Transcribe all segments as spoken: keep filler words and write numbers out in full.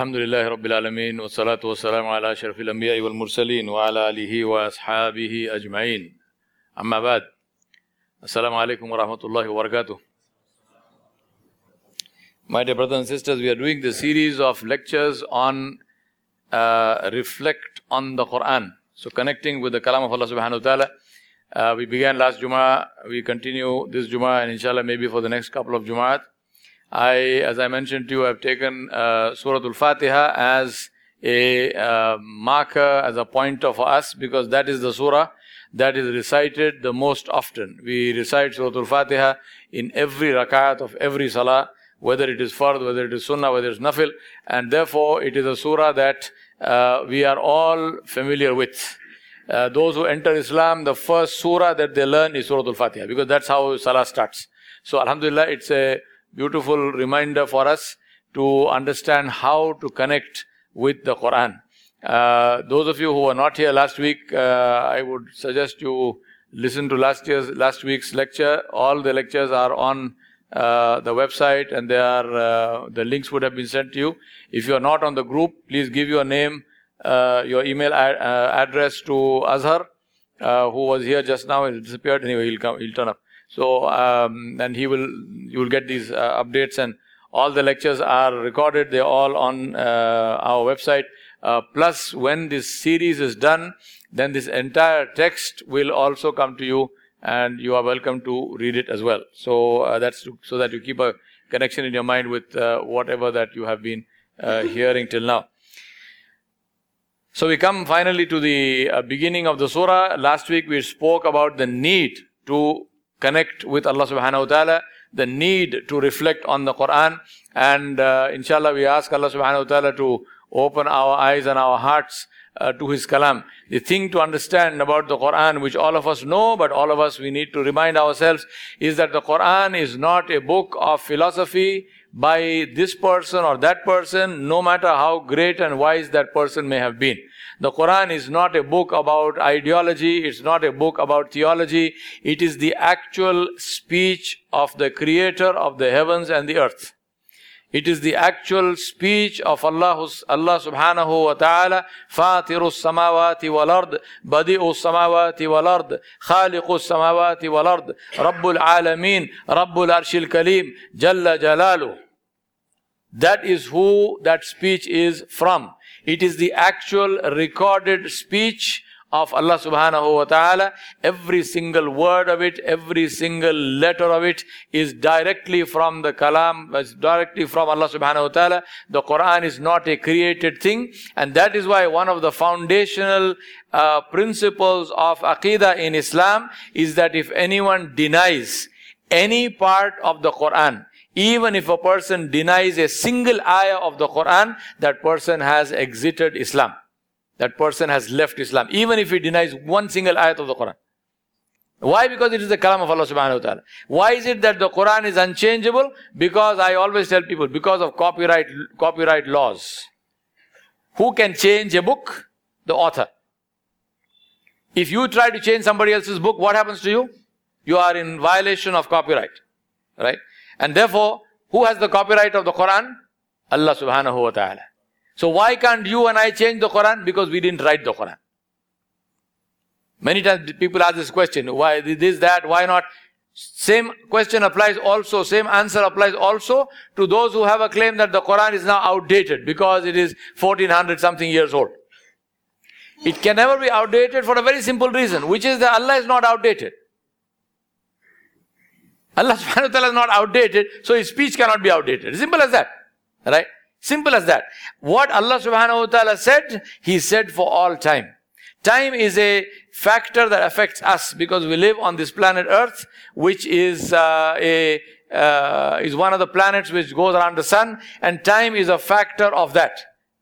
Alhamdulillah Rabbil Alameen wa salatu wa salamu ala ashrafil anbiya'i wal mursaleen wa ala alihi wa ashabihi ajma'een. Amma ba'd. Assalamu alaikum wa rahmatullahi wa barakatuh. My dear brothers and sisters, we are doing the series of lectures on uh, reflect on the Quran. So connecting with the kalam of Allah subhanahu wa ta'ala. Uh, we began last Jummah, we continue this Jummah, and inshallah maybe for the next couple of Jummaat. I, as I mentioned to you, I've taken uh, Surah Al-Fatiha as a uh, marker, as a pointer for us, because that is the surah that is recited the most often. We recite Surah Al-Fatiha in every rakat of every salah, whether it is fard, whether it is sunnah, whether it is nafil, and therefore it is a surah that uh, we are all familiar with. Uh, those who enter Islam, the first surah that they learn is Surah Al-Fatiha, because that's how salah starts. So Alhamdulillah, it's a beautiful reminder for us to understand how to connect with the Quran. Uh, those of you who were not here last week, uh, I would suggest you listen to last year's last week's lecture. All the lectures are on uh, the website, and they are uh, the links would have been sent to you. If you are not on the group, please give your name, uh, your email ad, uh, address to Azhar, uh, who was here just now. He disappeared. Anyway, he'll come. He'll turn up. So, um, and he will, you will get these uh, updates, and all the lectures are recorded. They're all on uh, our website. Uh, plus, when this series is done, then this entire text will also come to you, and you are welcome to read it as well. So, uh, that's to, so that you keep a connection in your mind with uh, whatever that you have been uh, hearing till now. So, we come finally to the uh, beginning of the surah. Last week, we spoke about the need to connect with Allah subhanahu wa ta'ala, the need to reflect on the Quran, and uh, inshallah we ask Allah subhanahu wa ta'ala to open our eyes and our hearts uh, to His kalam. The thing to understand about the Quran, which all of us know, but all of us we need to remind ourselves, is that the Quran is not a book of philosophy by this person or that person, no matter how great and wise that person may have been. The Quran is not a book about ideology, it's not a book about theology, it is the actual speech of the Creator of the heavens and the earth. It is the actual speech of Allah, Allah subhanahu wa ta'ala, فَاطِرُ السَّمَاوَاتِ وَالْأَرْضِ بَدِئُ السَّمَاوَاتِ وَالْأَرْضِ خَالِقُ السَّمَاوَاتِ وَالْأَرْضِ رَبُّ الْعَالَمِينَ رَبُّ الْعَرْشِ الْكَرِيمِ جَلَّ جَلَالُهُ. That is who that speech is from. It is the actual recorded speech of Allah subhanahu wa ta'ala. Every single word of it, every single letter of it is directly from the kalam, is directly from Allah subhanahu wa ta'ala. The Quran is not a created thing, and that is why one of the foundational uh, principles of Aqidah in Islam is that if anyone denies any part of the Quran, even if a person denies a single ayah of the Quran, that person has exited Islam. That person has left Islam, even if he denies one single ayah of the Quran. Why? Because it is the kalam of Allah subhanahu wa ta'ala. Why is it that the Quran is unchangeable? Because I always tell people, because of copyright, copyright laws. Who can change a book? The author. If you try to change somebody else's book, what happens to you? You are in violation of copyright. Right? And therefore, who has the copyright of the Quran? Allah subhanahu wa ta'ala. So why can't you and I change the Quran? Because we didn't write the Quran. Many times people ask this question, why this, that, why not? Same question applies also, same answer applies also to those who have a claim that the Quran is now outdated because it is fourteen hundred something years old. It can never be outdated for a very simple reason, which is that Allah is not outdated. Allah subhanahu wa ta'ala is not outdated, so His speech cannot be outdated. Simple as that. Right? Simple as that. What Allah subhanahu wa ta'ala said, He said for all time. Time is a factor that affects us because we live on this planet Earth, which is uh, a uh, is one of the planets which goes around the sun, and time is a factor of that.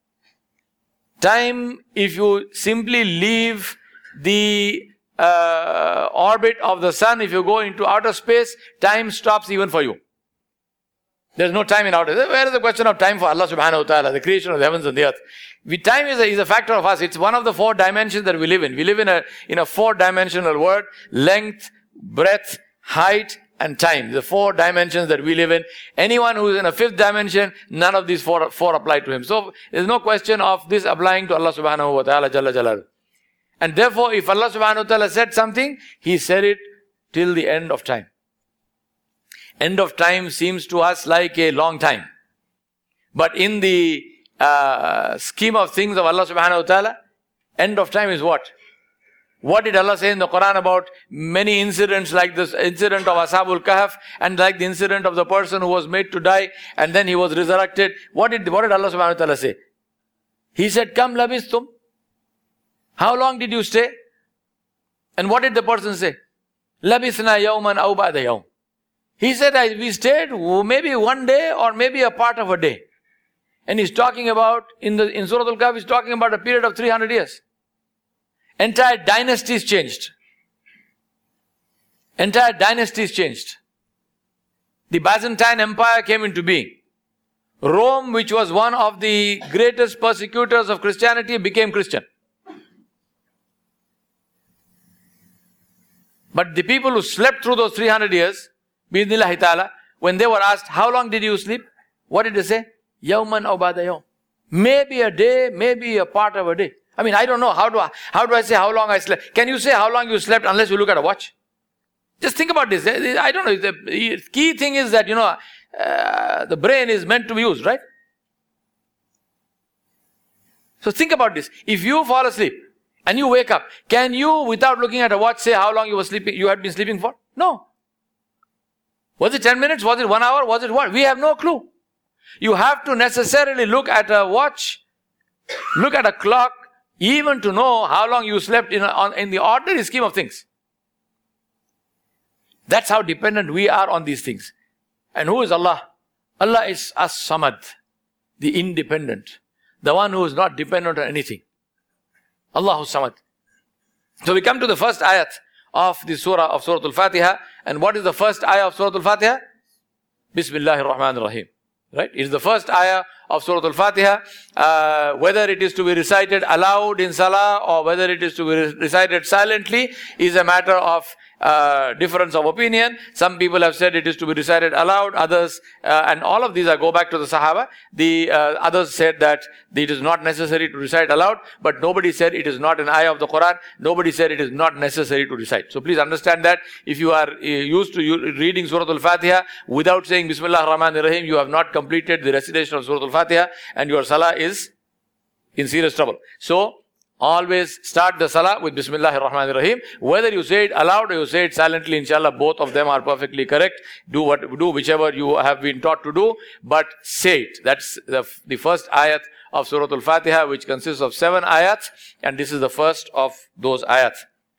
Time, if you simply leave the Uh, orbit of the sun, if you go into outer space, time stops even for you. There's no time in outer space. Where is the question of time for Allah subhanahu wa ta'ala, the creation of the heavens and the earth? We, time is a, is a factor of us. It's one of the four dimensions that we live in. We live in a, in a four-dimensional world: length, breadth, height, and time. The four dimensions that we live in. Anyone who is in a fifth dimension, none of these four, four apply to him. So there's no question of this applying to Allah subhanahu wa ta'ala jalla jalaluhu. And therefore, if Allah subhanahu wa ta'ala said something, He said it till the end of time. End of time seems to us like a long time. But in the uh, scheme of things of Allah subhanahu wa ta'ala, end of time is what? What did Allah say in the Quran about many incidents like this incident of Ashabul Kahf and like the incident of the person who was made to die and then he was resurrected? What did, what did Allah subhanahu wa ta'ala say? He said, Kam labistum? How long did you stay? And what did the person say? Labisna yawman aw ba'da yawm. He said, I, we stayed maybe one day or maybe a part of a day. And he's talking about, in the in Surah Al-Kahf, he's talking about a period of three hundred years. Entire dynasties changed. Entire dynasties changed. The Byzantine Empire came into being. Rome, which was one of the greatest persecutors of Christianity, became Christian. But the people who slept through those three hundred years, bi'idhnillahi ta'ala, when they were asked, how long did you sleep? What did they say? Yawman aw ba'da yawm. Maybe a day, maybe a part of a day. I mean, I don't know. How do I, how do I say how long I slept? Can you say how long you slept unless you look at a watch? Just think about this. I don't know. The key thing is that, you know, uh, the brain is meant to be used, right? So think about this. If you fall asleep and you wake up, can you, without looking at a watch, say how long you were sleeping, you had been sleeping for? No. Was it ten minutes? Was it one hour? Was it what? We have no clue. You have to necessarily look at a watch, look at a clock, even to know how long you slept in, a, on, in the ordinary scheme of things. That's how dependent we are on these things. And who is Allah? Allah is As-Samad, the independent, the one who is not dependent on anything. Allahu Samad. So we come to the first ayat of the surah of Surah Al-Fatiha. And what is the first ayah of Surah Al-Fatiha? Bismillahir Rahmanir Rahim. Right? It is the first ayah of Surah Al-Fatiha. Uh, whether it is to be recited aloud in salah or whether it is to be recited silently is a matter of uh, difference of opinion. Some people have said it is to be recited aloud. Others, uh, and all of these I go back to the Sahaba. The uh, others said that it is not necessary to recite aloud, but nobody said it is not an ayah of the Quran. Nobody said it is not necessary to recite. So please understand that if you are uh, used to reading Surah Al-Fatiha without saying Bismillah ar-Rahman ar-Rahim, you have not completed the recitation of Surah Al-Fatiha and your salah is in serious trouble. So always start the salah with Bismillah ar-Rahman ar-Rahim. Whether you say it aloud or you say it silently, inshallah, both of them are perfectly correct. Do what do whichever you have been taught to do, but say it. That's the, the first ayat of Surah Al-Fatiha, which consists of seven ayats, and this is the first of those ayats.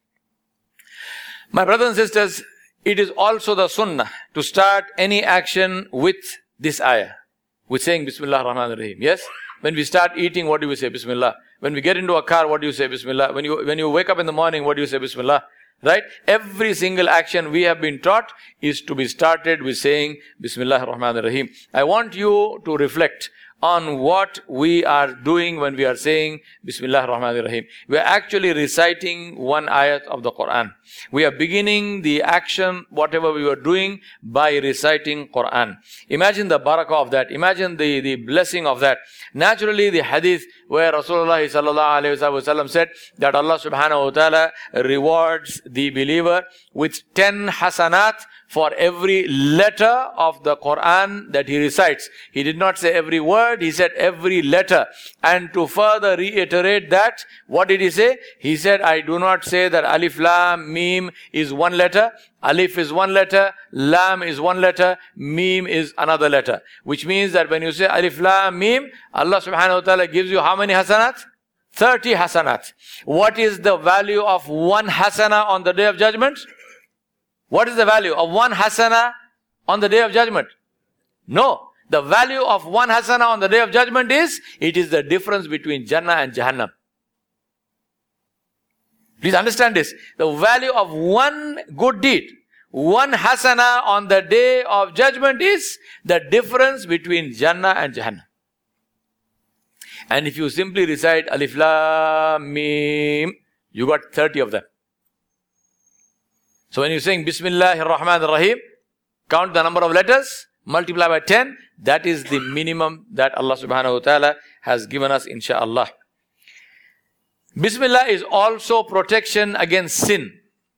My brothers and sisters, it is also the sunnah to start any action with this ayah, with saying Bismillah ar-Rahman ar-Rahim. Yes? When we start eating, what do we say? Bismillah. When we get into a car, what do you say? Bismillah. When you, when you wake up in the morning, what do you say? Bismillah. Right? Every single action we have been taught is to be started with saying Bismillah ar-Rahman ar-Rahim. I want you to reflect on what we are doing when we are saying Bismillah ar-Rahman ar-Rahim. We are actually reciting one ayat of the Quran. We are beginning the action, whatever we were doing, by reciting Quran. Imagine the barakah of that. Imagine the, the blessing of that. Naturally, the hadith where Rasulullah sallallahu alayhi wa sallam said that Allah subhanahu wa ta'ala rewards the believer with ten hasanat for every letter of the Quran that he recites. He did not say every word, he said every letter. And to further reiterate that, what did he say? He said, I do not say that Alif Lam Mim is one letter. Alif is one letter, Lam is one letter, Mim is another letter. Which means that when you say Alif Lam Mim, Allah subhanahu wa ta'ala gives you how many hasanat? thirty hasanat. What is the value of one hasana on the Day of Judgment? What is the value of one hasana on the Day of Judgment? No. The value of one hasana on the Day of Judgment is, it is the difference between Jannah and Jahannam. Please understand this. The value of one good deed, one hasana on the Day of Judgment is the difference between Jannah and Jahannam. And if you simply recite Alif Lam Mim, you got thirty of them. So when you're saying Bismillah ar-Rahman ar-Rahim, count the number of letters, multiply by ten. That is the minimum that Allah subhanahu wa ta'ala has given us, insha'Allah. Bismillah is also protection against sin.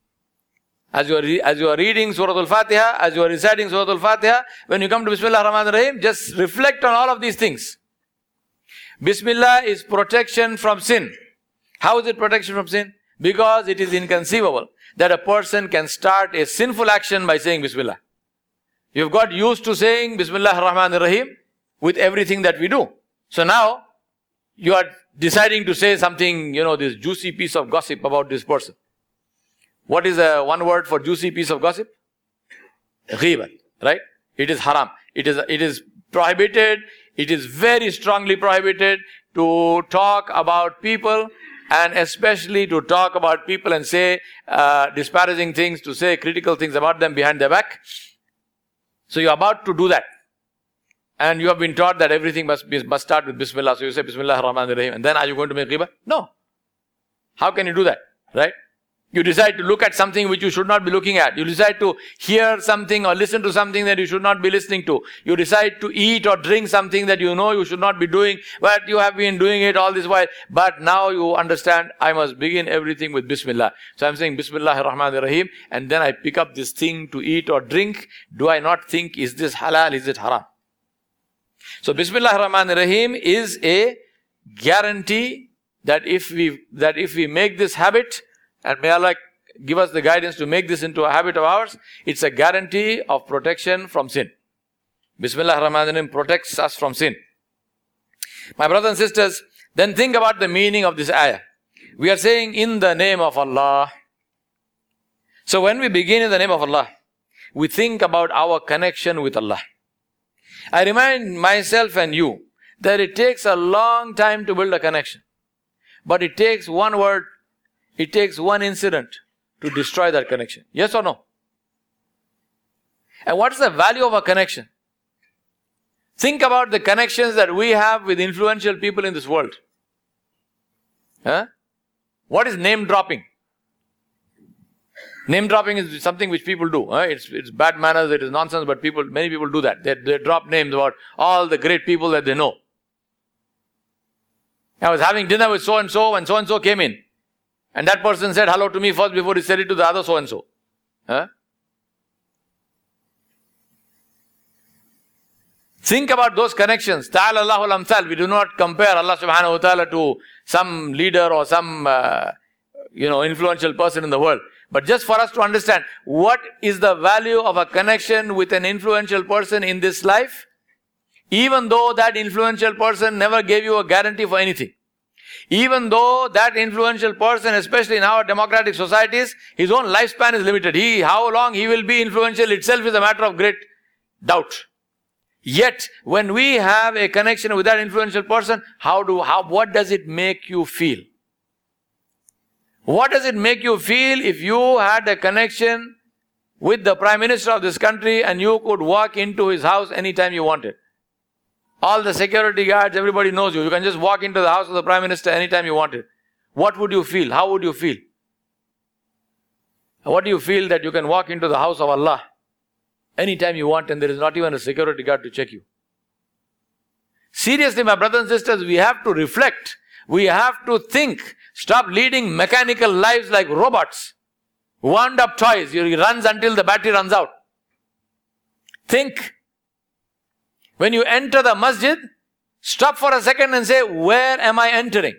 As you are, re- as you are reading Surah Al-Fatiha, as you are reciting Surah Al-Fatiha, when you come to Bismillah ar-Rahman ar-Rahim, just reflect on all of these things. Bismillah is protection from sin. How is it protection from sin? Because it is inconceivable that a person can start a sinful action by saying Bismillah. You've got used to saying Bismillah ar-Rahman ar-Rahim with everything that we do. So now, you are deciding to say something, you know, this juicy piece of gossip about this person. What is a one word for juicy piece of gossip? Ghibat, right? It is haram. It is, it is prohibited. It is very strongly prohibited to talk about people, and especially to talk about people and say uh, disparaging things, to say critical things about them behind their back. So you are about to do that. And you have been taught that everything must be, must start with Bismillah. So you say Bismillah ar-Rahman ar-Rahim. And then are you going to make ghibah? No. How can you do that? Right? You decide to look at something which you should not be looking at. You decide to hear something or listen to something that you should not be listening to. You decide to eat or drink something that you know you should not be doing, but you have been doing it all this while. But now you understand, I must begin everything with Bismillah. So I'm saying Bismillah ar-Rahman ar-Rahim, and then I pick up this thing to eat or drink. Do I not think, is this halal, is it haram? So Bismillah ar-Rahman ar-Rahim is a guarantee that if we, that if we make this habit, and may Allah give us the guidance to make this into a habit of ours, it's a guarantee of protection from sin. Bismillah ar-Rahman ar-Rahim protects us from sin. My brothers and sisters, then think about the meaning of this ayah. We are saying in the name of Allah. So when we begin in the name of Allah, we think about our connection with Allah. I remind myself and you that it takes a long time to build a connection. But it takes one word, it takes one incident to destroy that connection. Yes or no? And what is the value of a connection? Think about the connections that we have with influential people in this world. Huh? What is name dropping? Name dropping is something which people do. Huh? It's, it's bad manners, it is nonsense, but people, many people do that. They, they drop names about all the great people that they know. I was having dinner with so-and-so and so-and-so came in. And that person said hello to me first before he said it to the other so-and-so. Huh? Think about those connections. Ta'ala Allahu al-amthal. We do not compare Allah subhanahu wa ta'ala to some leader or some, uh, you know, influential person in the world. But just for us to understand, what is the value of a connection with an influential person in this life? Even though that influential person never gave you a guarantee for anything. Even though that influential person, especially in our democratic societies, his own lifespan is limited. He, how long he will be influential itself is a matter of great doubt. Yet, when we have a connection with that influential person, how do, how, what does it make you feel? What does it make you feel if you had a connection with the Prime Minister of this country and you could walk into his house anytime you wanted? All the security guards, everybody knows you. You can just walk into the house of the Prime Minister anytime you wanted. What would you feel? How would you feel? What do you feel that you can walk into the house of Allah anytime you want and there is not even a security guard to check you? Seriously, my brothers and sisters, we have to reflect. We have to think. Stop leading mechanical lives like robots. Wound up toys. He runs until the battery runs out. Think. When you enter the masjid, stop for a second and say, where am I entering?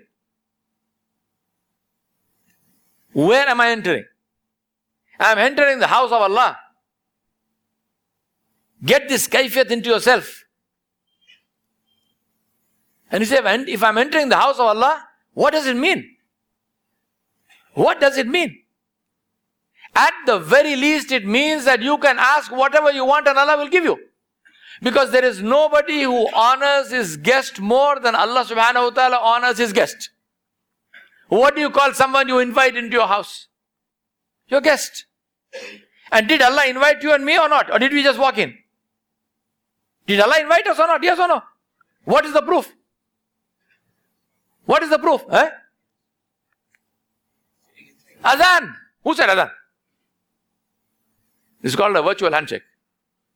Where am I entering? I am entering the house of Allah. Get this kayfiyat into yourself. And you say, if I am entering the house of Allah, what does it mean? What does it mean? At the very least, it means that you can ask whatever you want and Allah will give you. Because there is nobody who honors his guest more than Allah subhanahu wa ta'ala honors his guest. What do you call someone you invite into your house? Your guest. And did Allah invite you and me or not? Or did we just walk in? Did Allah invite us or not? Yes or no? What is the proof? What is the proof? Eh? Adhan. Who said adhan? This is called a virtual handshake.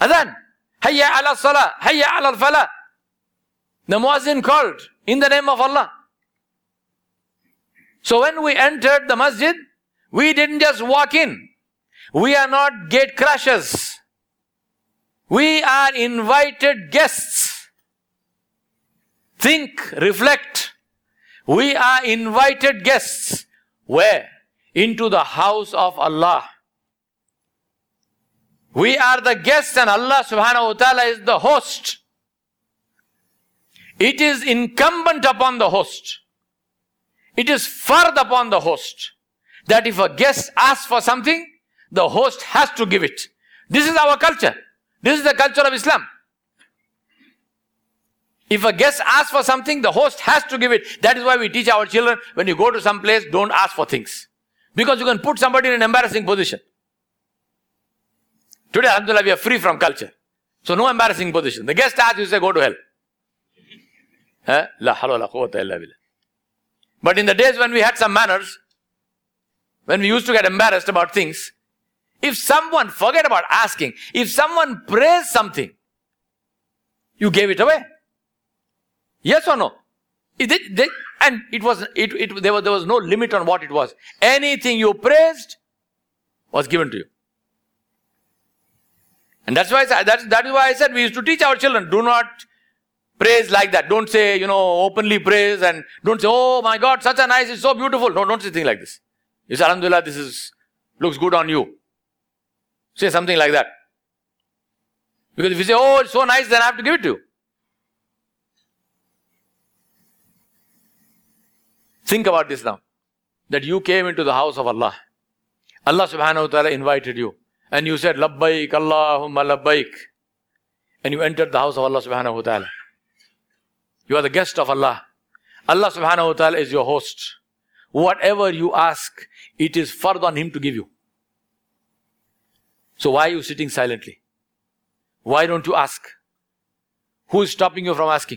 Adhan. Hayya ala salah. Hayya ala falah. The muazzin called in the name of Allah. So when we entered the masjid, we didn't just walk in. We are not gate crashers. We are invited guests. Think, reflect. We are invited guests. Where? Into the house of Allah. We are the guests and Allah subhanahu wa ta'ala is the host. It is incumbent upon the host. It is fard upon the host that if a guest asks for something, the host has to give it. This is our culture. This is the culture of Islam. If a guest asks for something, the host has to give it. That is why we teach our children, when you go to some place, don't ask for things. Because you can put somebody in an embarrassing position. Today, alhamdulillah, we are free from culture. So no embarrassing position. The guest asks, you say, go to hell. Huh? La hawla wa la quwwata illa billah. But in the days when we had some manners, when we used to get embarrassed about things, if someone, forget about asking, if someone prays something, you gave it away. Yes or no? It, it, it, and it was, it, it, there was, there was no limit on what it was. Anything you praised was given to you. And that's why I said, that, that is why I said we used to teach our children, do not praise like that. Don't say, you know, openly praise and don't say, oh my God, such a nice, it's so beautiful. No, don't say things like this. You say, alhamdulillah, this is, looks good on you. Say something like that. Because if you say, oh, it's so nice, then I have to give it to you. Think about this now. That you came into the house of Allah. Allah subhanahu wa ta'ala invited you. And you said, Labbaik Allahumma labbaik. And you entered the house of Allah subhanahu wa ta'ala. You are the guest of Allah. Allah subhanahu wa ta'ala is your host. Whatever you ask, it is fard on Him to give you. So why are you sitting silently? Why don't you ask? Who is stopping you from asking?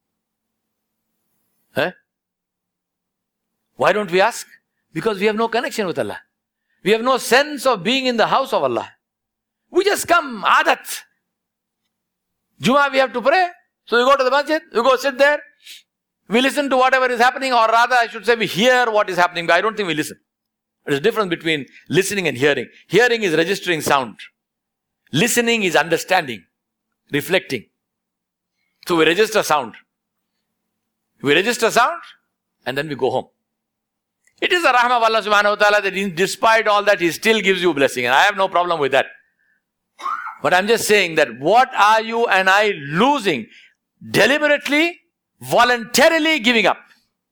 Huh? Why don't we ask? Because we have no connection with Allah. We have no sense of being in the house of Allah. We just come, adat. Jummah we have to pray. So we go to the masjid, we go sit there. We listen to whatever is happening, or rather I should say we hear what is happening, but I don't think we listen. There is a difference between listening and hearing. Hearing is registering sound. Listening is understanding, reflecting. So we register sound. We register sound and then we go home. It is the rahmah of Allah subhanahu wa ta'ala that despite all that, He still gives you blessing. And I have no problem with that. But I'm just saying that what are you and I losing? Deliberately, voluntarily giving up.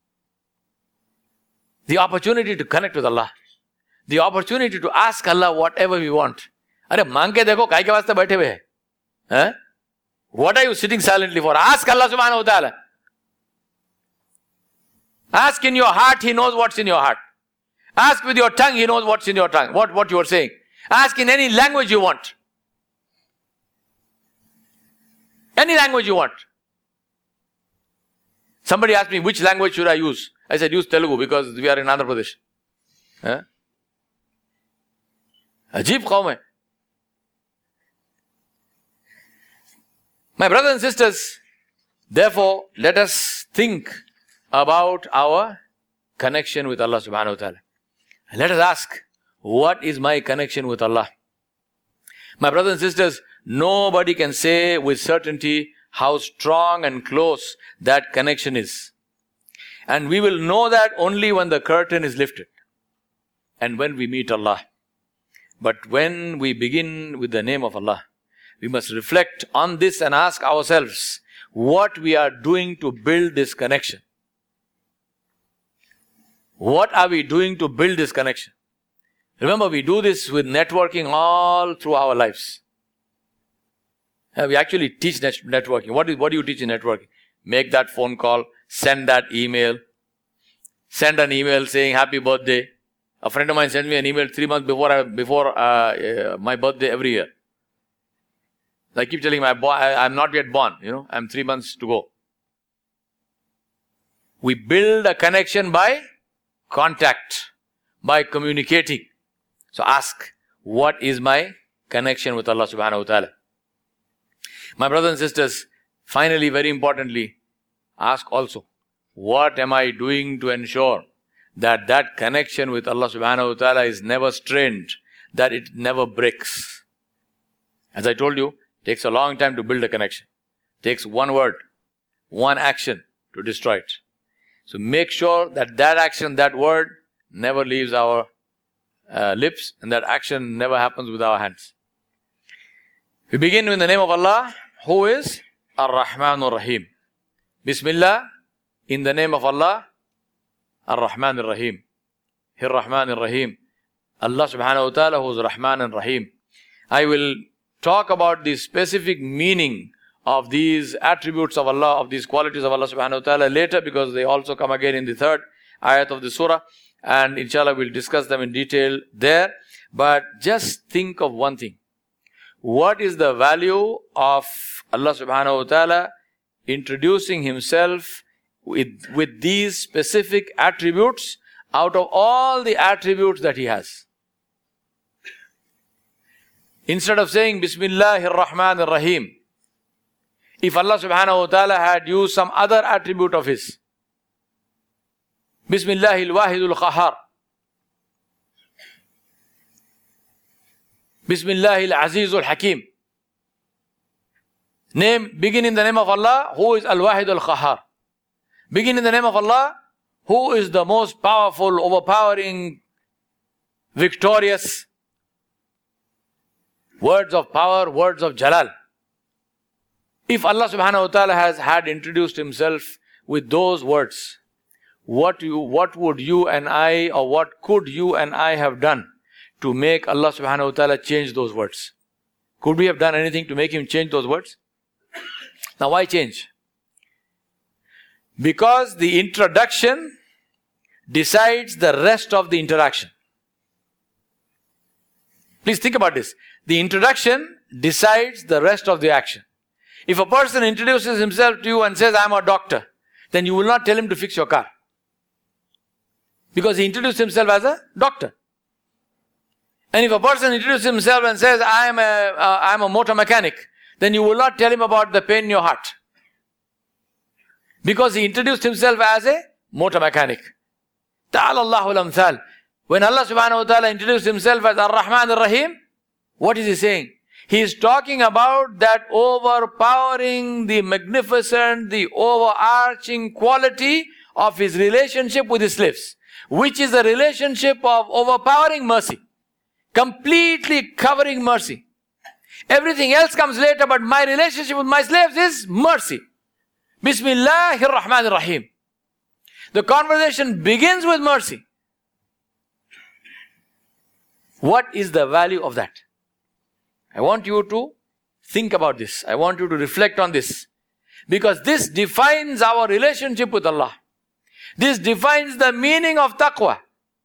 The opportunity to connect with Allah. The opportunity to ask Allah whatever we want. Arey, maang ke dekho, kai ke vaste baithe hue hai? What are you sitting silently for? Ask Allah subhanahu wa ta'ala. Ask in your heart, He knows what's in your heart. Ask with your tongue, He knows what's in your tongue, what, what you are saying. Ask in any language you want. Any language you want. Somebody asked me, which language should I use? I said, use Telugu because we are in Andhra Pradesh. Huh? Ajib qawm hai. My brothers and sisters, therefore, let us think about our connection with Allah subhanahu wa ta'ala. Let us ask, what is my connection with Allah? My brothers and sisters, nobody can say with certainty how strong and close that connection is. And we will know that only when the curtain is lifted and when we meet Allah. But when we begin with the name of Allah, we must reflect on this and ask ourselves what we are doing to build this connection. What are we doing to build this connection? Remember, we do this with networking all through our lives. We actually teach net- networking. What, is, what do you teach in networking? Make that phone call, send that email, send an email saying happy birthday. A friend of mine sent me an email three months before I, before uh, uh, my birthday every year. I keep telling my boy, I, I'm not yet born, you know, I'm three months to go. We build a connection by contact, by communicating. So ask, what is my connection with Allah subhanahu wa ta'ala? My brothers and sisters, finally, very importantly, ask also, what am I doing to ensure that that connection with Allah subhanahu wa ta'ala is never strained, that it never breaks? As I told you, it takes a long time to build a connection. It takes one word, one action to destroy it. So make sure that that action, that word, never leaves our uh, lips, and that action never happens with our hands. We begin in the name of Allah, who is Ar-Rahman Ar-Rahim. Bismillah, in the name of Allah, Ar-Rahman Ar-Rahim. Ar-Rahman Ar-Rahim. Allah subhanahu wa ta'ala, who is Rahman and Rahim. I will talk about the specific meaning of these attributes of Allah, of these qualities of Allah subhanahu wa ta'ala later, because they also come again in the third ayat of the surah. And inshallah we'll discuss them in detail there. But just think of one thing. What is the value of Allah subhanahu wa ta'ala introducing Himself with, with these specific attributes out of all the attributes that He has? Instead of saying Bismillahir Rahmanir Rahim, if Allah subhanahu wa ta'ala had used some other attribute of His, Bismillahil Wahidul Qahar, Bismillahil Azizul Hakim. Name, begin in the name of Allah, who is Al-Wahid Al-Qahar. Begin in the name of Allah, who is the most powerful, overpowering, victorious. Words of power, words of Jalal. If Allah subhanahu wa ta'ala has had introduced Himself with those words, what you, what would you and I, or what could you and I have done to make Allah subhanahu wa ta'ala change those words? Could we have done anything to make Him change those words? Now why change? Because the introduction decides the rest of the interaction. Please think about this. The introduction decides the rest of the action. If a person introduces himself to you and says, I am a doctor, then you will not tell him to fix your car. Because he introduced himself as a doctor. And if a person introduces himself and says, I am a, uh, I am a motor mechanic, then you will not tell him about the pain in your heart. Because he introduced himself as a motor mechanic. Ta'ala Allahu al-amthal. When Allah subhanahu wa ta'ala introduced Himself as Ar-Rahman Ar-Rahim, what is He saying? He is talking about that overpowering, the magnificent, the overarching quality of His relationship with His slaves, which is a relationship of overpowering mercy, completely covering mercy. Everything else comes later, but my relationship with my slaves is mercy. Bismillahir Rahmanir Rahim. The conversation begins with mercy. What is the value of that? I want you to think about this. I want you to reflect on this. Because this defines our relationship with Allah. This defines the meaning of taqwa.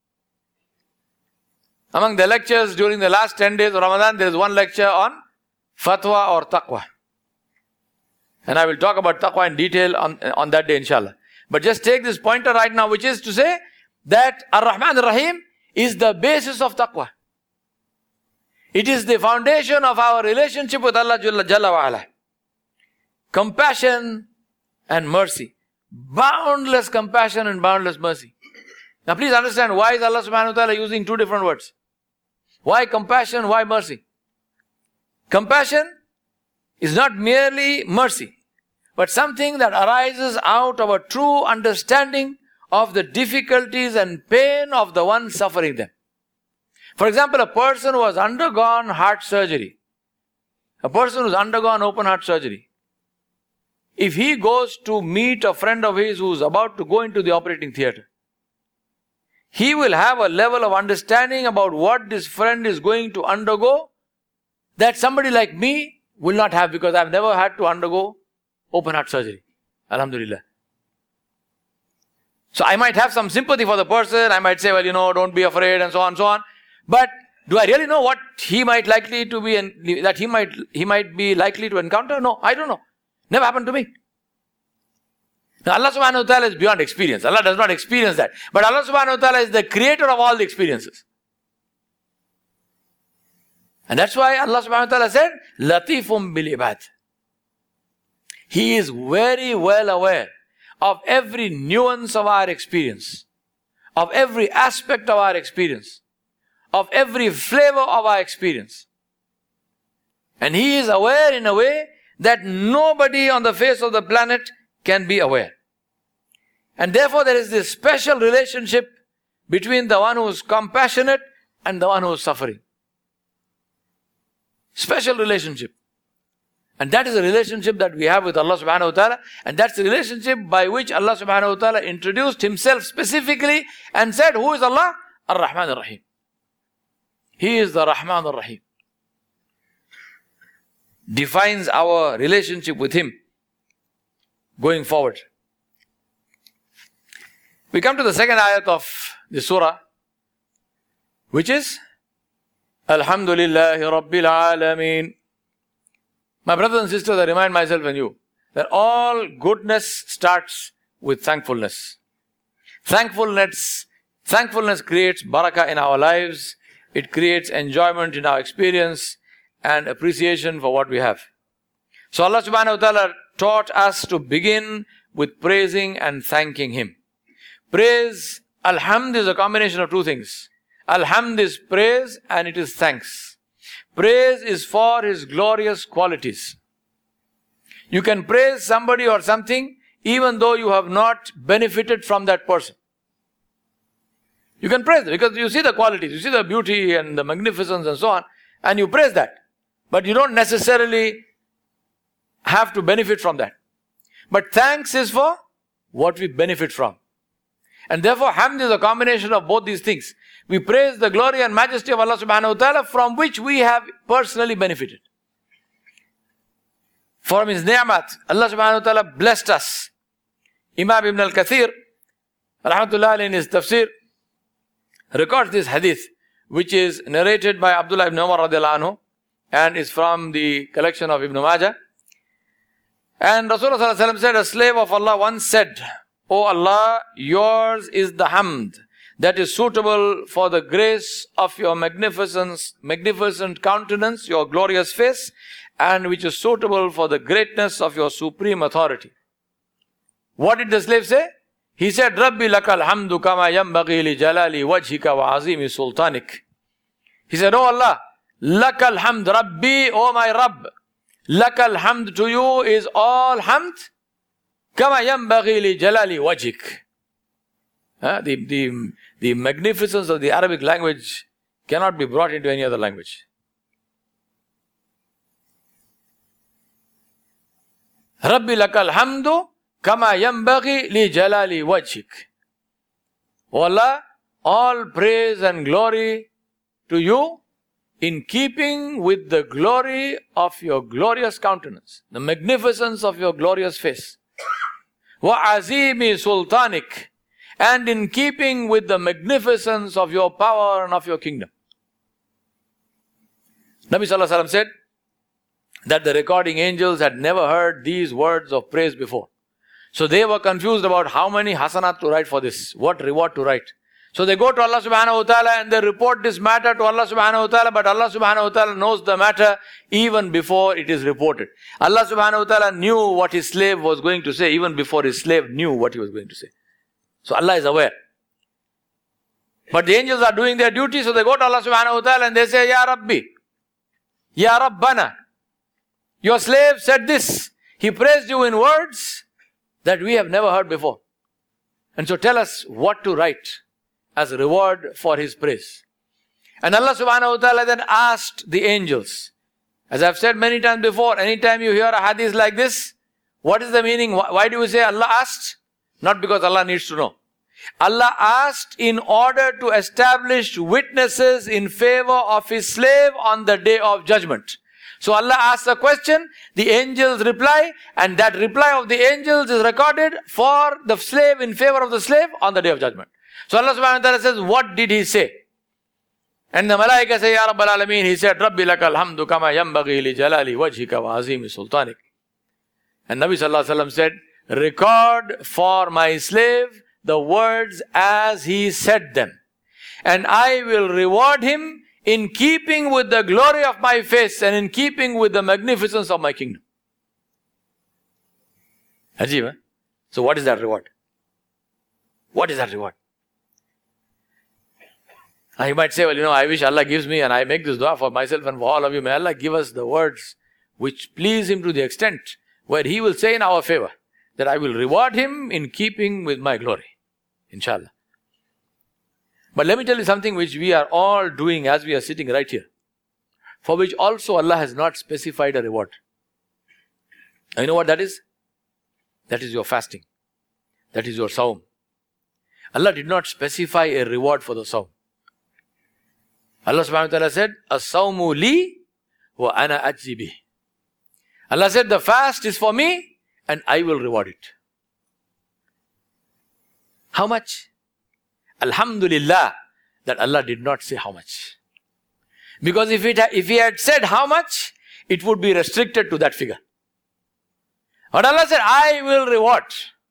Among the lectures during the last ten days of Ramadan, there is one lecture on fatwa or taqwa. And I will talk about taqwa in detail on, on that day, inshallah. But just take this pointer right now, which is to say that Ar-Rahman Ar-Rahim is the basis of taqwa. It is the foundation of our relationship with Allah Jalla wa Ala. Compassion and mercy. Boundless compassion and boundless mercy. Now please understand, why is Allah subhanahu wa ta'ala using two different words? Why compassion, why mercy? Compassion is not merely mercy, but something that arises out of a true understanding of the difficulties and pain of the one suffering them. For example, a person who has undergone heart surgery, a person who has undergone open heart surgery, if he goes to meet a friend of his who is about to go into the operating theatre, he will have a level of understanding about what this friend is going to undergo that somebody like me will not have, because I have never had to undergo open heart surgery. Alhamdulillah. So I might have some sympathy for the person. I might say, well, you know, don't be afraid and so on and so on. But do I really know what he might likely to be, and that he might he might be likely to encounter? No, I don't know. Never happened to me. Now Allah subhanahu wa ta'ala is beyond experience. Allah does not experience that. But Allah subhanahu wa ta'ala is the creator of all the experiences. And that's why Allah subhanahu wa ta'ala said, Latifum bil ibad. He is very well aware of every nuance of our experience, of every aspect of our experience, of every flavor of our experience. And He is aware in a way that nobody on the face of the planet can be aware. And therefore there is this special relationship between the one who is compassionate and the one who is suffering. Special relationship. And that is the relationship that we have with Allah subhanahu wa ta'ala. And that's the relationship by which Allah subhanahu wa ta'ala introduced Himself specifically and said, who is Allah? Ar-Rahman Ar-Rahim. He is the Rahman Ar-Rahim. Defines our relationship with Him going forward. We come to the second ayat of the surah, which is Alhamdulillahi Rabbil Alameen. My brothers and sisters, I remind myself and you that all goodness starts with thankfulness. Thankfulness, thankfulness creates barakah in our lives. It creates enjoyment in our experience and appreciation for what we have. So Allah subhanahu wa ta'ala taught us to begin with praising and thanking Him. Praise, alhamd is a combination of two things. Alhamd is praise and it is thanks. Praise is for His glorious qualities. You can praise somebody or something even though you have not benefited from that person. You can praise them because you see the qualities, you see the beauty and the magnificence and so on, and you praise that. But you don't necessarily have to benefit from that. But thanks is for what we benefit from. And therefore, hamd is a combination of both these things. We praise the glory and majesty of Allah subhanahu wa ta'ala from which we have personally benefited. From His ni'mat, Allah subhanahu wa ta'ala blessed us. Imam Ibn al-Kathir, rahmatullah in his tafsir, records this hadith, which is narrated by Abdullah ibn Umar radiallahu anhu, and is from the collection of Ibn Majah. And Rasulullah sallallahu alaihi wasallam said, a slave of Allah once said, O Allah, yours is the hamd that is suitable for the grace of your magnificence, magnificent countenance, your glorious face, and which is suitable for the greatness of your supreme authority. What did the slave say? He said, Rabbi lakal hamdu kama yambaghi li jalali wajhika wa azimi sultanik. He said, Oh Allah, lakal hamd, Rabbi, oh my Rabb, lakal hamd, to you is all hamd, kama yambaghi li jalali wajhik. Uh, the, the, the magnificence of the Arabic language cannot be brought into any other language. Rabbi lakal hamdu kama yambaghi li jalali wajhik. O Allah, all praise and glory to you in keeping with the glory of your glorious countenance, the magnificence of your glorious face. Wa azimi sultanik, and in keeping with the magnificence of your power and of your kingdom. Nabi sallallahu alaihi wasallam said that the recording angels had never heard these words of praise before. So they were confused about how many hasanat to write for this, what reward to write. So they go to Allah subhanahu wa ta'ala and they report this matter to Allah subhanahu wa ta'ala, but Allah subhanahu wa ta'ala knows the matter even before it is reported. Allah subhanahu wa ta'ala knew what His slave was going to say even before His slave knew what he was going to say. So Allah is aware. But the angels are doing their duty, so they go to Allah subhanahu wa ta'ala and they say, Ya Rabbi, Ya Rabbana, your slave said this. He praised you in words that we have never heard before. And so tell us what to write as a reward for his praise. And Allah subhanahu wa ta'ala then asked the angels. As I've said many times before, anytime you hear a hadith like this, what is the meaning? Why do we say Allah asked? Not because Allah needs to know. Allah asked in order to establish witnesses in favor of His slave on the day of judgment. So Allah asks a question, the angels reply, and that reply of the angels is recorded for the slave in favor of the slave on the day of judgment. So Allah subhanahu wa ta'ala says, what did He say? And the malaika say, Ya Rabbal Alameen, He said, Rabbi lakal hamdu kama yambaghi li jalali wajhika wa azimi sultanik. And Nabi sallallahu alaihi wasallam said, record for my slave the words as he said them. And I will reward him in keeping with the glory of my face and in keeping with the magnificence of my kingdom. Ajib, huh? So what is that reward? What is that reward? Now you might say, well, you know, I wish Allah gives me, and I make this dua for myself and for all of you. May Allah give us the words which please Him to the extent where He will say in our favor that I will reward him in keeping with my glory. Inshallah. But let me tell you something which we are all doing as we are sitting right here, for which also Allah has not specified a reward. And you know what that is? That is your fasting. That is your sawm. Allah did not specify a reward for the sawm. Allah subhanahu wa ta'ala said, As-sawmu li wa ana ajzi bih. Allah said, the fast is for me and I will reward it. How much? Alhamdulillah that Allah did not say how much. Because if it if He had said how much, it would be restricted to that figure. But Allah said, I will reward.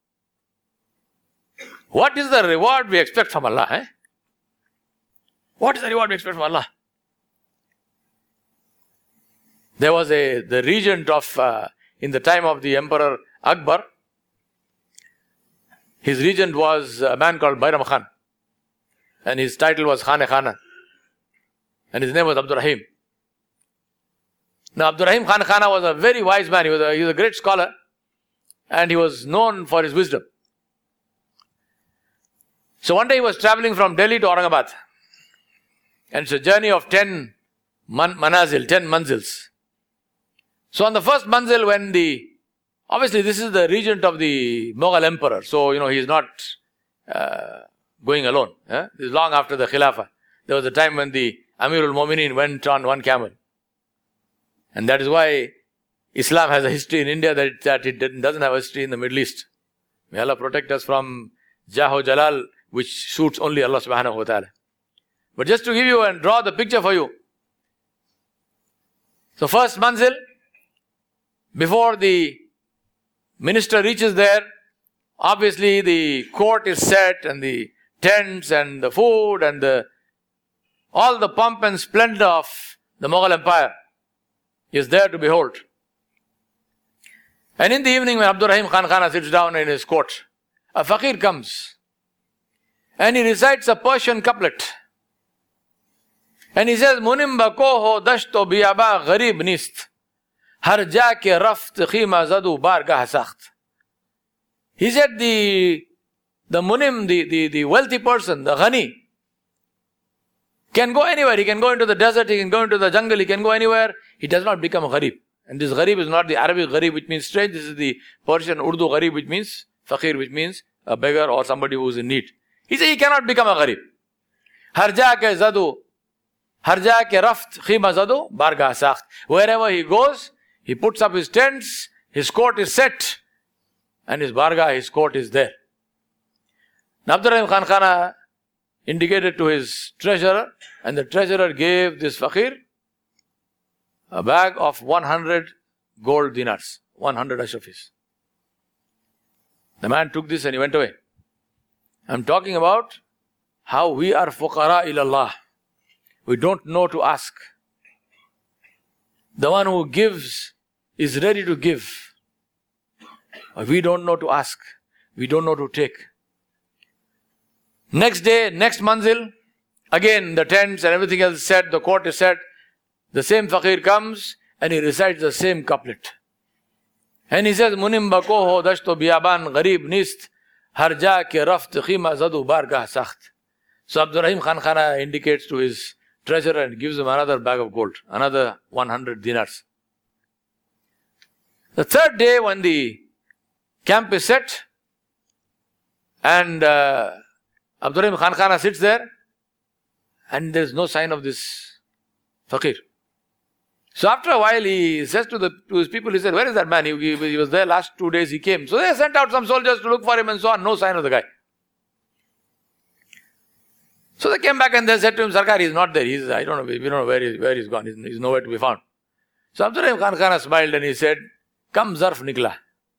What is the reward we expect from Allah? Eh? What is the reward we expect from Allah? There was a the regent of uh, in the time of the Emperor Akbar. His regent was a man called Bayram Khan, and his title was Khan-e-Khana, and his name was Abdur Rahim. Now Abdur Rahim Khan-e-Khana was a very wise man. He was a, he was a great scholar, and he was known for his wisdom. So one day he was traveling from Delhi to Aurangabad, and it's a journey of ten man, manazil, ten manzils. So on the first manzil, when the, obviously this is the regent of the Mughal emperor, so you know he is not uh, going alone. Eh? This is long after the Khilafah. There was a time when the Amirul Mu'mineen went on one camel. And that is why Islam has a history in India that it, that it doesn't have a history in the Middle East. May Allah protect us from Jaho Jalal, which suits only Allah subhanahu wa ta'ala. But just to give you and draw the picture for you. So first manzil, before the minister reaches there, obviously the court is set and the tents and the food and the all the pomp and splendor of the Mughal Empire is there to behold. And in the evening when Abdur Rahim Khan-e-Khana sits down in his court, a faqir comes and he recites a Persian couplet. And he says, Munim ba koho dashto biyaba gharib nist. Har ja ke raft khima zadu bargah sakht. He said the, the munim, the, the, the wealthy person, the ghani, can go anywhere. He can go into the desert, he can go into the jungle, he can go anywhere. He does not become a gharib. And this gharib is not the Arabic gharib, which means strange. This is the Persian Urdu gharib, which means faqir, which means a beggar or somebody who is in need. He said he cannot become a gharib. Har ja ke zadu, har ja ke raft khima zadu bargah sakht. Wherever he goes, he puts up his tents, his court is set, and his bargah, his court is there. Now Abdur Rahim Khan-e-Khana indicated to his treasurer, and the treasurer gave this faqir a bag of one hundred gold dinars, one hundred ashrafis. The man took this and he went away. I'm talking about how we are fuqara ilallah. We don't know to ask. The one who gives is ready to give. We don't know to ask. We don't know to take. Next day, next manzil, again the tents and everything else is set, the court is set. The same faqir comes and he recites the same couplet. And he says, Munim ba koho dashto biyaban gharib nist, har ja ke raft khima zadu bargah sakht. So Abdur Rahim Khan-e-Khana indicates to his treasurer and gives him another bag of gold, another one hundred dinars. The third day when the camp is set and uh, Abdur Rahim Khan-e-Khana sits there and there is no sign of this faqir. So after a while he says to, the, to his people, he said, where is that man? He, he, he was there last two days, he came. So they sent out some soldiers to look for him and so on, no sign of the guy. So they came back and they said to him, Sarkar, he is not there. He's, I don't know, we don't know where, he, where he's gone. He's, he's nowhere to be found. So Abdur Rahim Khan-e-Khana smiled and he said, Kam zarf nikla.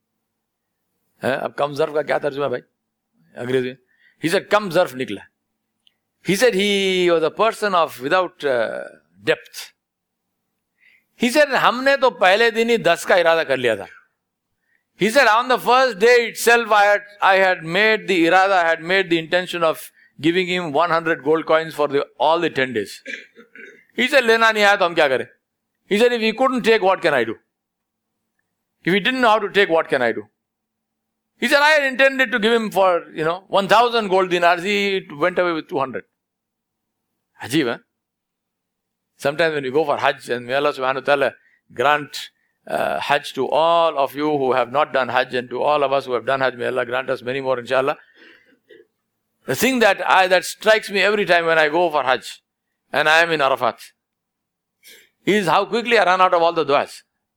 Ab kam zarf ka kya tarjuma bhai? Agree? He said, Kam zarf nikla. He said he was a person of without uh, depth. He said, हमने तो पहले दिन ही दस का इरादा कर लिया था He said, on the first day itself, I had, I had made the irada, I had made the intention of giving him one hundred gold coins for the, all the ten days. He said, Lena nahi aaya to hum kya kare? He said, if he couldn't take, what can I do? If he didn't know how to take, what can I do? He said, I had intended to give him for, you know, one thousand gold dinars. He went away with two hundred. Ajib, huh? Sometimes when you go for Hajj, and may Allah subhanahu wa ta'ala grant uh, Hajj to all of you who have not done Hajj, and to all of us who have done Hajj, may Allah grant us many more, inshallah. The thing that I, that strikes me every time when I go for Hajj, and I am in Arafat, is how quickly I run out of all the du'as.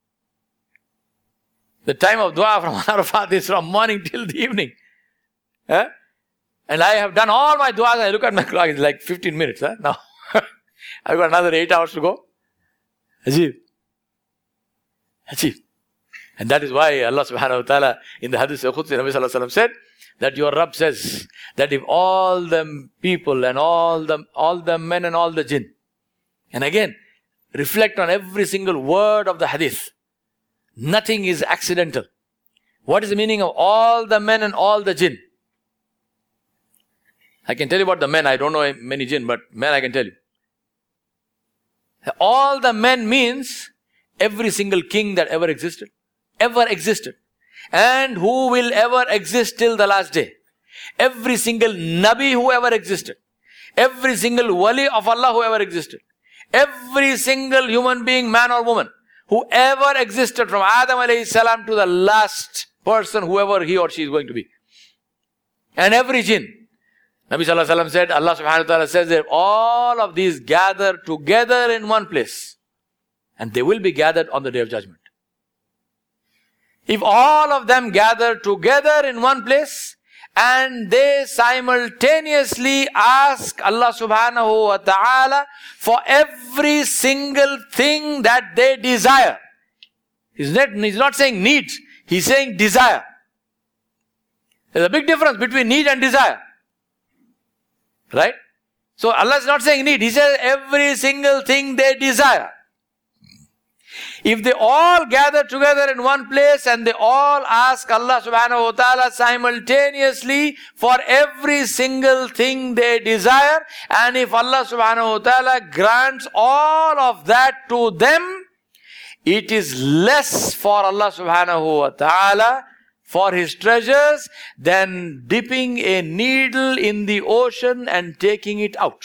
The time of dua from Arafat is from morning till the evening. Huh? And I have done all my du'as. I look at my clock, it's like fifteen minutes. Huh? Now, I've got another eight hours to go. Ajib. Ajib. And that is why Allah subhanahu wa ta'ala in the Hadith al-Qudsi, Nabi sallallahu alayhi wa sallam said that your Rabb says that if all the people and all the, all the men and all the jinn, and again, reflect on every single word of the Hadith. Nothing is accidental. What is the meaning of all the men and all the jinn? I can tell you about the men. I don't know many jinn, but men I can tell you. All the men means every single king that ever existed. Ever existed. And who will ever exist till the last day. Every single Nabi who ever existed. Every single Wali of Allah who ever existed. Every single human being, man or woman, whoever existed from Adam alayhi salam to the last person, whoever he or she is going to be. And every jinn. Nabi sallallahu alayhi wa sallam said, Allah subhanahu wa ta'ala says that all of these gather together in one place. And they will be gathered on the Day of Judgment. If all of them gather together in one place, and they simultaneously ask Allah subhanahu wa ta'ala for every single thing that they desire. He's not, he's not saying need, he's saying desire. There's a big difference between need and desire. Right? So Allah is not saying need, He says every single thing they desire. If they all gather together in one place and they all ask Allah subhanahu wa ta'ala simultaneously for every single thing they desire, and if Allah subhanahu wa ta'ala grants all of that to them, it is less for Allah subhanahu wa ta'ala for His treasures than dipping a needle in the ocean and taking it out.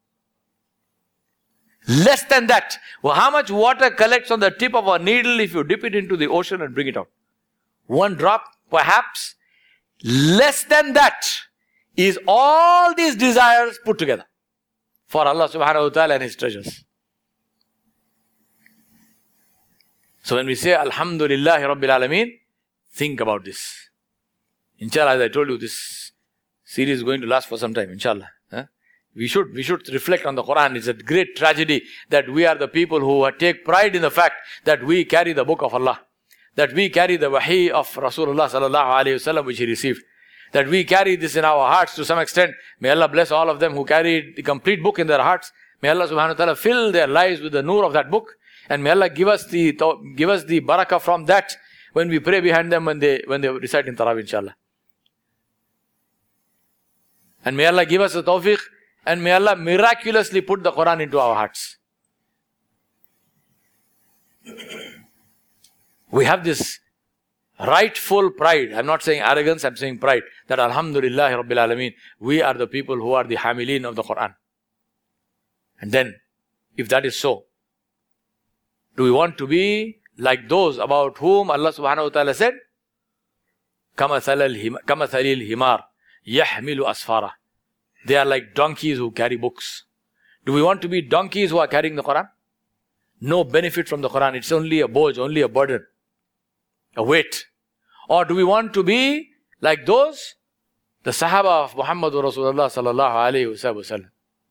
Less than that. Well, how much water collects on the tip of a needle if you dip it into the ocean and bring it out? One drop, perhaps. Less than that is all these desires put together for Allah subhanahu wa ta'ala and His treasures. So when we say Alhamdulillahi Rabbil Alameen, think about this. Inshallah, as I told you, this series is going to last for some time, inshallah. Huh? We should, we should reflect on the Quran. It's a great tragedy that we are the people who take pride in the fact that we carry the book of Allah. That we carry the wahi of Rasulullah sallallahu alayhi wa sallam which he received. That we carry this in our hearts to some extent. May Allah bless all of them who carry the complete book in their hearts. May Allah subhanahu wa ta'ala fill their lives with the nur of that book. And may Allah give us the, give us the barakah from that when we pray behind them when they, when they recite in Tarawih, inshallah. And may Allah give us the tawfiq. And may Allah miraculously put the Quran into our hearts. We have this rightful pride. I'm not saying arrogance, I'm saying pride. That Alhamdulillah Rabbil Alameen, we are the people who are the hamilin of the Quran. And then, if that is so, do we want to be like those about whom Allah subhanahu wa ta'ala said, كَمَثَلِ الْهِمَارِ يَحْمِلُ أَسْفَارًا. They are like donkeys who carry books. Do we want to be donkeys who are carrying the Quran? No benefit from the Quran. It's only a boj, only a burden, a weight. Or do we want to be like those, the Sahaba of Muhammadur Rasulullah sallallahu alayhi wa sallam,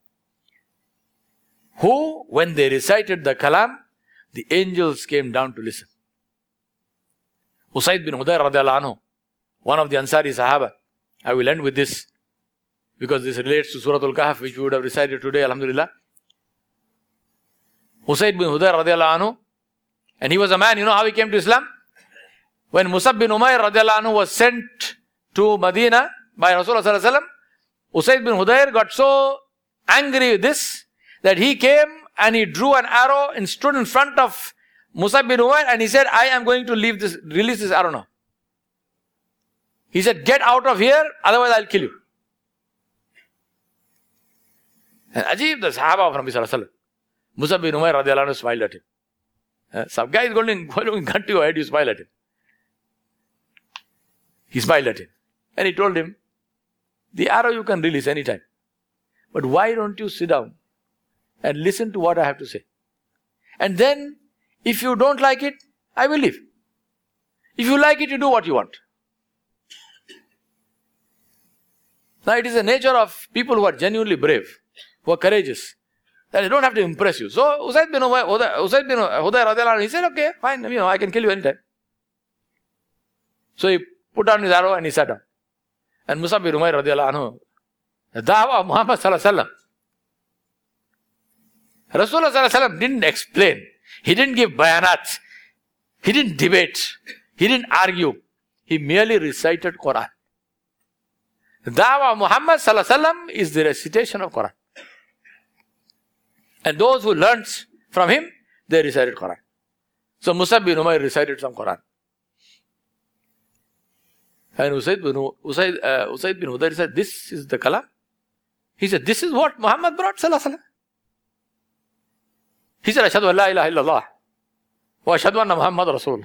who, when they recited the Kalam, the angels came down to listen. Usaid bin Hudayr radiallahu anhu, one of the Ansari Sahaba. I will end with this, because this relates to Surah Al-Kahf, which we would have recited today, alhamdulillah. Usaid bin Hudayr radiallahu anhu, and he was a man, you know how he came to Islam? When Musab bin Umair radiallahu anhu was sent to Medina by Rasulullah sallallahu alaihi wasallam, Usayd bin Hudayr got so angry with this that he came and he drew an arrow and stood in front of Musab bin Umair and he said, I am going to leave this, release this arrow now. He said, get out of here, otherwise I'll kill you. And Ajib, the Sahaba of Nabi sallallahu alaihi wasallam, Musab bin Umair radiallahu anhu smiled at him. Uh, some guy is going to, going to gun to your head, you smile at him. He smiled at him. And he told him, the arrow you can release anytime. But why don't you sit down and listen to what I have to say? And then, if you don't like it, I will leave. If you like it, you do what you want. Now, it is the nature of people who are genuinely brave, who are courageous, that they don't have to impress you. So, Usayd bin Hudayr, Usayd bin Hudayr radiallahu anhu, he said, okay, fine, you know, I can kill you anytime. So, he put down his arrow and he sat down. And Musab bin Umair radiallahu anhu, the da'wah of Muhammad sallallahu alaihi wasallam. Rasulullah sallallahu alaihi wasallam didn't explain. He didn't give bayanat. He didn't debate. He didn't argue. He merely recited Quran. The da'wah of Muhammad sallallahu alaihi wasallam is the recitation of Quran. And those who learnt from him, they recited Quran. So Musab bin Umair recited some Quran. And Usayd bin, Usayd, uh, Usayd bin Hudayr said, this is the kalam. He said, this is what Muhammad brought, sallallahu alaihi wasallam. He said, Ashhadu an la ilaha illallah wa ashhadu anna Muhammad Rasulullah.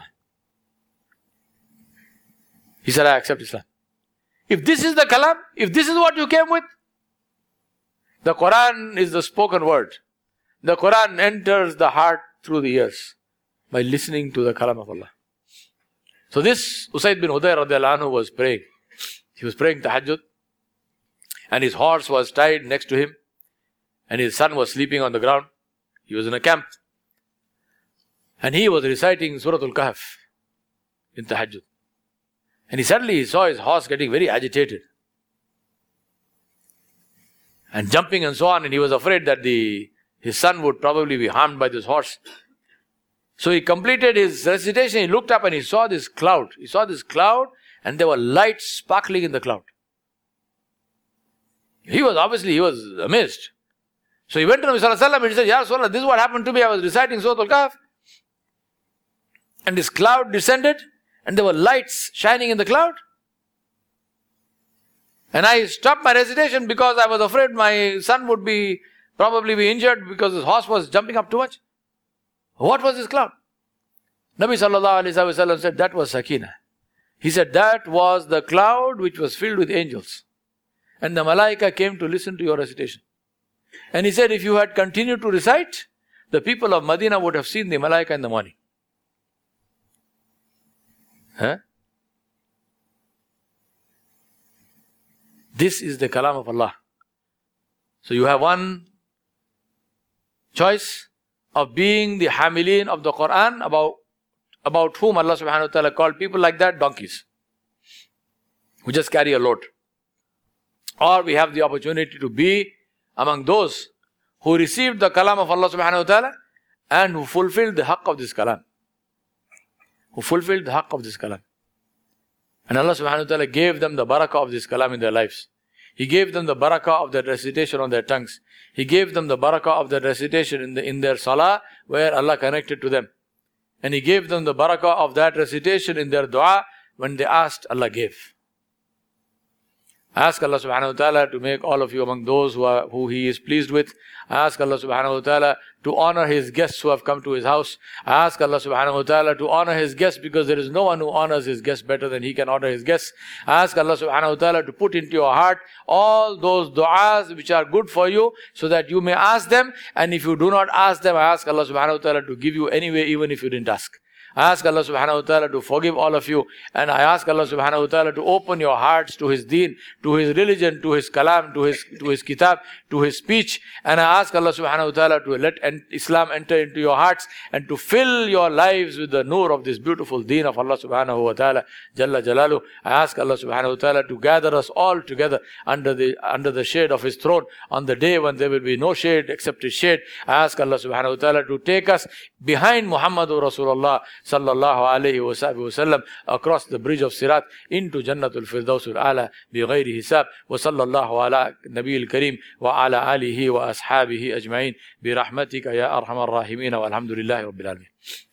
He said, I accept Islam. If this is the kalam, if this is what you came with, the Quran is the spoken word. The Quran enters the heart through the ears by listening to the kalam of Allah. So this Usayd bin Hudayr radiallahu anhu was praying. He was praying tahajjud and his horse was tied next to him and his son was sleeping on the ground. He was in a camp and he was reciting Surah Al-Kahf in tahajjud. And he suddenly he saw his horse getting very agitated and jumping and so on, and he was afraid that the his son would probably be harmed by this horse. So he completed his recitation, he looked up and he saw this cloud. He saw this cloud and there were lights sparkling in the cloud. He was obviously, he was amazed. So he went to Nabi sallallahu alaihi wasallam and he said, Ya Rasulullah, this is what happened to me. I was reciting Surah Al-Kahf and this cloud descended and there were lights shining in the cloud. And I stopped my recitation because I was afraid my son would be probably be injured because his horse was jumping up too much. What was this cloud? Nabi sallallahu alaihi wasallam said, that was Sakina. He said, that was the cloud which was filled with angels. And the Malaika came to listen to your recitation. And he said, if you had continued to recite, the people of Medina would have seen the Malaika in the morning. Huh? This is the kalam of Allah. So you have one choice of being the hamilin of the Quran, about, about whom Allah subhanahu wa ta'ala called people like that donkeys, who just carry a load. Or we have the opportunity to be among those who received the kalam of Allah subhanahu wa ta'ala and who fulfilled the haqq of this kalam. Who fulfilled the haqq of this kalam. And Allah subhanahu wa ta'ala gave them the barakah of this kalam in their lives. He gave them the barakah of that recitation on their tongues. He gave them the barakah of that recitation in, the, in their salah where Allah connected to them. And He gave them the barakah of that recitation in their dua when they asked, Allah gave. I ask Allah subhanahu wa ta'ala to make all of you among those who are who He is pleased with. I ask Allah subhanahu wa ta'ala to honor His guests who have come to His house. I ask Allah subhanahu wa ta'ala to honor His guests because there is no one who honors His guests better than He can honor His guests. I ask Allah subhanahu wa ta'ala to put into your heart all those du'as which are good for you so that you may ask them. And if you do not ask them, I ask Allah subhanahu wa ta'ala to give you anyway even if you didn't ask. I ask Allah subhanahu wa ta'ala to forgive all of you, and I ask Allah subhanahu wa ta'ala to open your hearts to His deen, to His religion, to His kalam, to His to His kitab, to His speech, and I ask Allah subhanahu wa ta'ala to let Islam enter into your hearts and to fill your lives with the nur of this beautiful deen of Allah subhanahu wa ta'ala, Jalla Jalalu. I ask Allah subhanahu wa ta'ala to gather us all together under the under the shade of His throne on the day when there will be no shade except His shade. I ask Allah subhanahu wa ta'ala to take us behind Muhammadur Rasulullah sallallahu alayhi wa sallam across the bridge of Sirat into Jannatul Firdausul A'la bighayri hisab. Wa sallallahu ala Nabiyil Kareem wa ala alihi wa ashabihi ajma'in bi rahmatika ya arhamar rahimin walhamdulillahi rabbil alamin.